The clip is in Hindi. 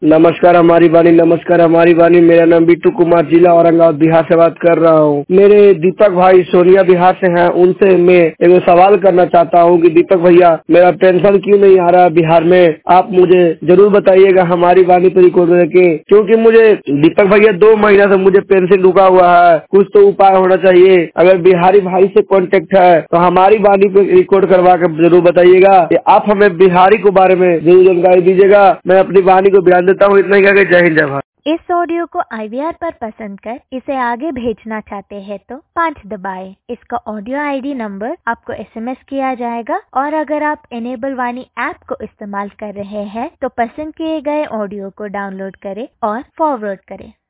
नमस्कार हमारी वाणी, नमस्कार हमारी वाणी। मेरा नाम बिट्टू कुमार, जिला औरंगाबाद, बिहार से बात कर रहा हूँ। मेरे दीपक भाई सोनिया बिहार से हैं, उनसे मैं एक सवाल करना चाहता हूँ कि दीपक भैया, मेरा पेंशन क्यों नहीं आ रहा बिहार में? आप मुझे जरूर बताइएगा हमारी वाणी पर रिकॉर्ड करके, क्योंकि मुझे दीपक भैया 2 महीना से मुझे पेंशन रुका हुआ है। कुछ तो उपाय होना चाहिए। अगर बिहारी भाई से कांटेक्ट है तो हमारी वाणी पे रिकॉर्ड करवा कर जरूर बताइएगा। आप हमें बिहारी के बारे में जरूर जानकारी दीजिएगा। मैं अपनी वाणी को बयान देता हूँ। इतना ही कहकर जय हिंद, जय भारत। इस ऑडियो को IVR पर पसंद कर इसे आगे भेजना चाहते हैं तो 5 दबाएं। इसका ऑडियो ID नंबर आपको SMS किया जाएगा। और अगर आप इनेबल वाणी ऐप को इस्तेमाल कर रहे हैं तो पसंद किए गए ऑडियो को डाउनलोड करें और फॉरवर्ड करें।